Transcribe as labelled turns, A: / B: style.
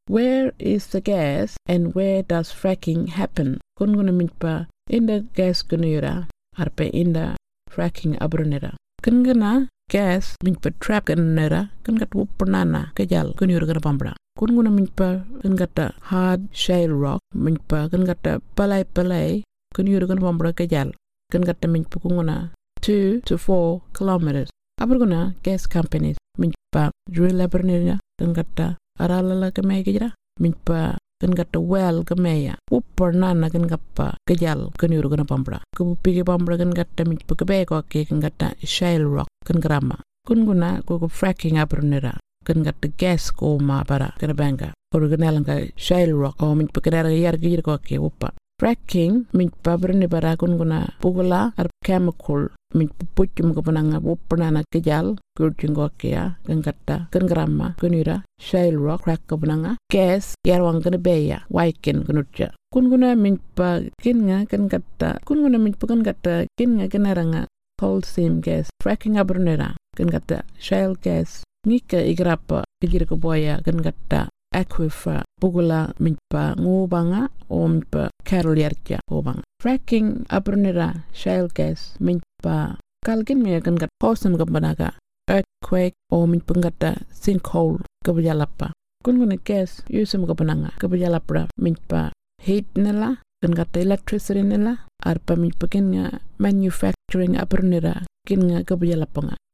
A: Where is the gas and where does fracking happen? Kun guna minpa inda gas kunura arpe inda fracking abrunera. Kun guna gas minpa trap kunera kun gat wupanana kejal kunura gana pambra. Kun guna minpa kun gata hard shale rock minpa kun gata palai kunura gana pambra kejal. Kun gata minpa kun guna 2 to 4 kilometers. Abruguna gas companies minpa drill abrunera kun gata aralala kemay kejra minpa kan gata well kemeya upper nana kan gappa kejal kan yuru kan pambra kupigi pambra kan gata minpa kebe ko ke kan gata shale rock kan grama kun guna ko fracking abrunera kan gata gas ko ma para kan banga original ka shale rock o minpa kadara yar gir ko ke uppa fracking minpa brune para kun guna pugula ar chemical minpa pucum ko pananga upper nana kejal kurjingo kia kan gata kan grama kan yura shale rock crack ko pananga gas yarwang kan beya waiken kunutja kun guna minpa kinga kan gata kun guna minpa kan gata kinga kanaranga coal seam gas fracking abrunera kan gata shale gas ngika igrapa kejir ko boya kan gata aquifer pugula minpa ngubanga o minpa karolyarja obang fracking abrunera shale gas minpa kalkin me kan gat posam kabanaga earthquake o minpa gata sinkhole kabajalapa kun guna gas yusum kabananga kabajalapra minpa heat nila kan gata electricity nila arpa minpa kinga manufacturing abrunera kinga kabajalapanga